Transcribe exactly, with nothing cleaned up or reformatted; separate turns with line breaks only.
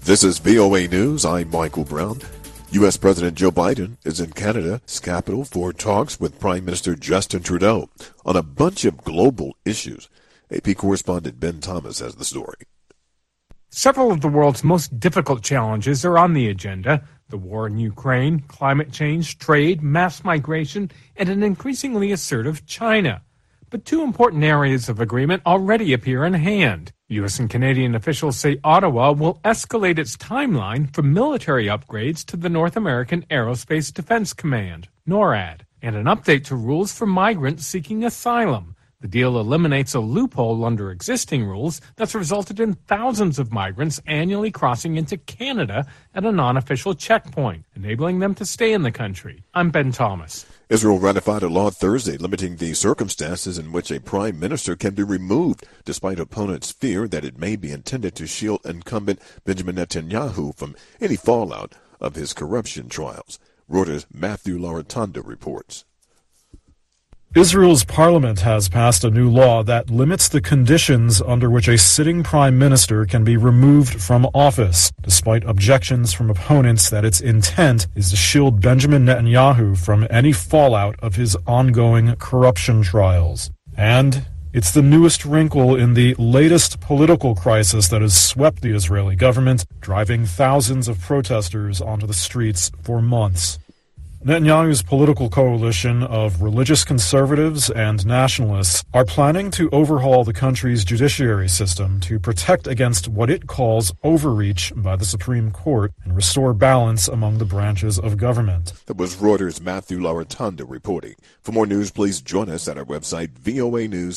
This is V O A News. I'm Michael Brown. U S. President Joe Biden is in Canada's capital for talks with Prime Minister Justin Trudeau on a bunch of global issues. A P correspondent Ben Thomas has the story.
Several of the world's most difficult challenges are on the agenda: the war in Ukraine, climate change, trade, mass migration, and an increasingly assertive China. But two important areas of agreement already appear in hand. U S and Canadian officials say Ottawa will escalate its timeline for military upgrades to the North American Aerospace Defense Command, NORAD, and an update to rules for migrants seeking asylum. The deal eliminates a loophole under existing rules that's resulted in thousands of migrants annually crossing into Canada at a non-official checkpoint, enabling them to stay in the country. I'm Ben Thomas.
Israel ratified a law Thursday limiting the circumstances in which a prime minister can be removed, despite opponents' fear that it may be intended to shield incumbent Benjamin Netanyahu from any fallout of his corruption trials. Reuters' Matthew Laratanda reports.
Israel's parliament has passed a new law that limits the conditions under which a sitting prime minister can be removed from office, despite objections from opponents that its intent is to shield Benjamin Netanyahu from any fallout of his ongoing corruption trials. And it's the newest wrinkle in the latest political crisis that has swept the Israeli government, driving thousands of protesters onto the streets for months. Netanyahu's political coalition of religious conservatives and nationalists are planning to overhaul the country's judiciary system to protect against what it calls overreach by the Supreme Court and restore balance among the branches of government.
That was Reuters' Matthew Laratanda reporting. For more news, please join us at our website, V O A News.